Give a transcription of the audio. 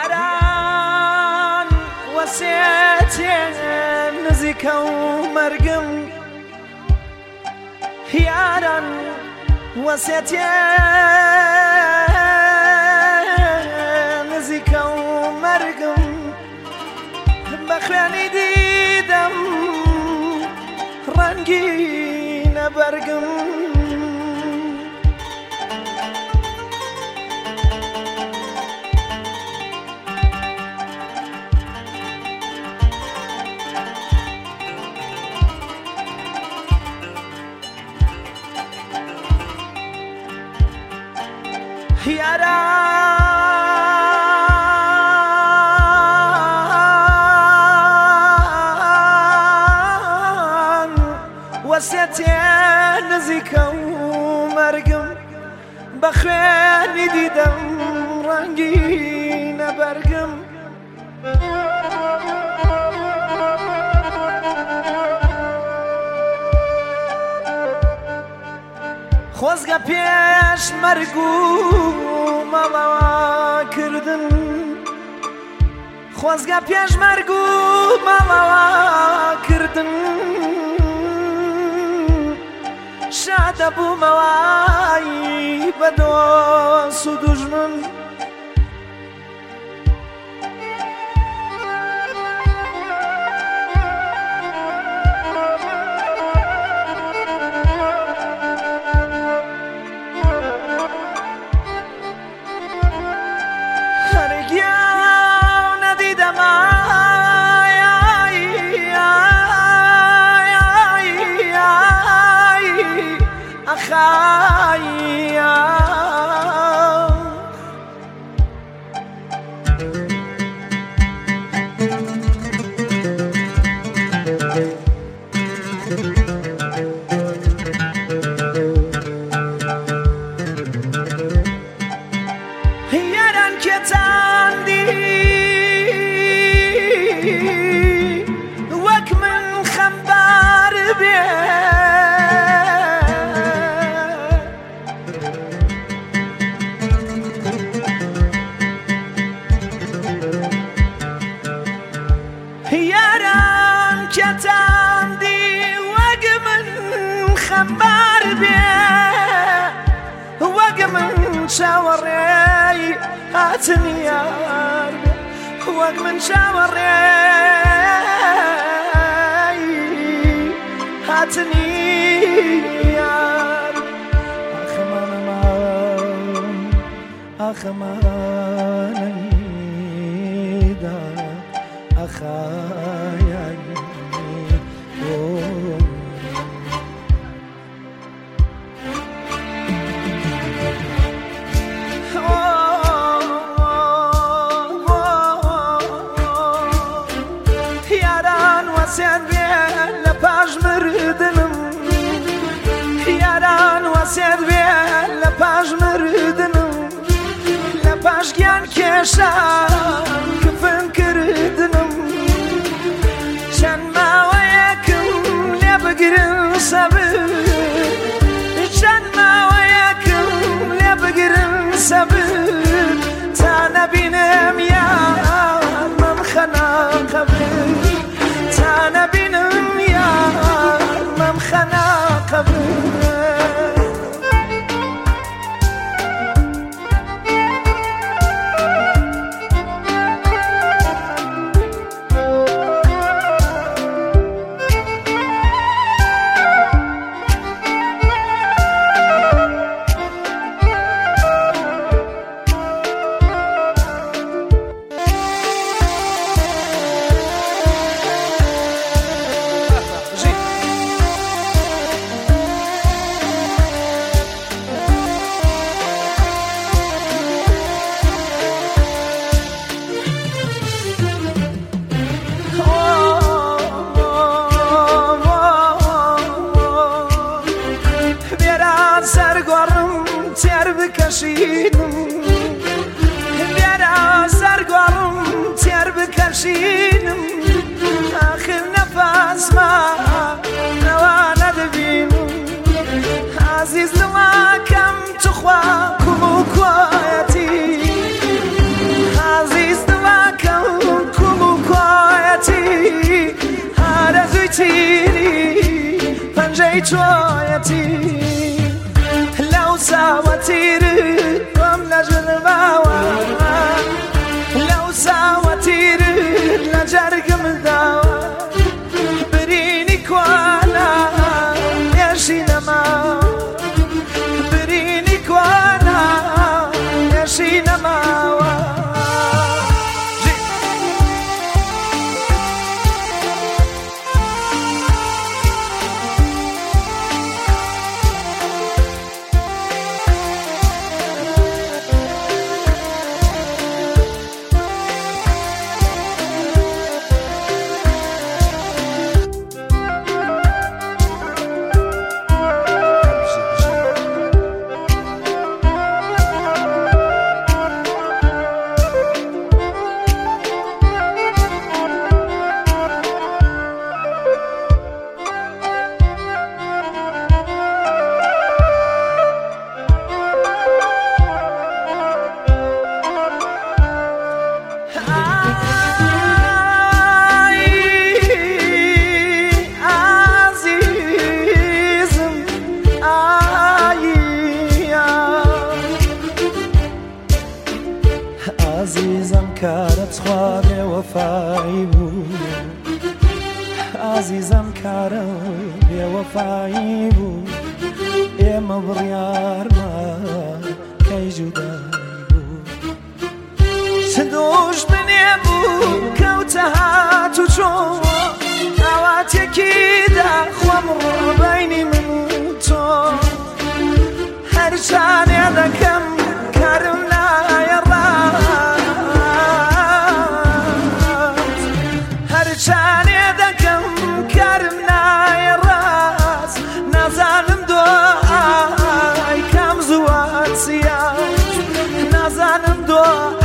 یاران وەسێتێن نزیکە و مەرگم یاران وەسێتێن نزیکە و مەرگم بە خوێنی دیدەم ڕەنگینە بەرگم یاران وەسێتێن نزیکە و مەرگم بە خوێنی دیدەم ڕەنگینە بەرگم خۆزگە پێش مەرگ و مەڵەوە کردن خۆزگە پێش مەرگ و مەڵەوە کردن شادە بوومەوەی بە دۆست و دوژمن یاران کێتاندی وەک من خەمبار بێ یاران کێتاندی وەک من خەمبار بێ وەک من چاوەڕێی هاتن یار وەک من چاوەڕێی هاتن یار ئاخەمانەیدا ئەخایانی وەسێت بێ لە پاش مردنم یاران وەسێت بێ لە پاش مردنم لە پاش گیان کێشان کفن کردنم چەند ماوەیەکم لێ بگرن سەبر چەند ماوەیەکم لێ بگرن سەبر تا نەبینم یار مەمخەنا قەبر تا نبینم یار مەمخەنا قەبر بکشیدم بیارا سرگارم تیر بکشیدم آخر نفس ما نوانه دبینم عزیز لواکم تو خواه کمو کوایتی عزیز لواکم چۆیەتی لەو ساوەتیر ئەم لە ژنماوە لەو ساوەتیر لە جەرگم داوە برینی کوانە نێشی نەماوە برینی کوانە نێشی نەماوە عزیزم کارت خواه بێوەفایی بوو عزیزم کارە بێوەفایی بوو ئێمە بڕیارمان کەی جودایی بوو چ دوژمنێ بوو کەوتە هات و چۆن ئاواتێکیدا خۆم ڕۆبەینی من و تۆ هەرچانێ دەکەم کارم نایە هەرچانێ دەکەم کارم نایە ڕاست نازانم دۆ ئای کام زووە چیە نازانم دۆ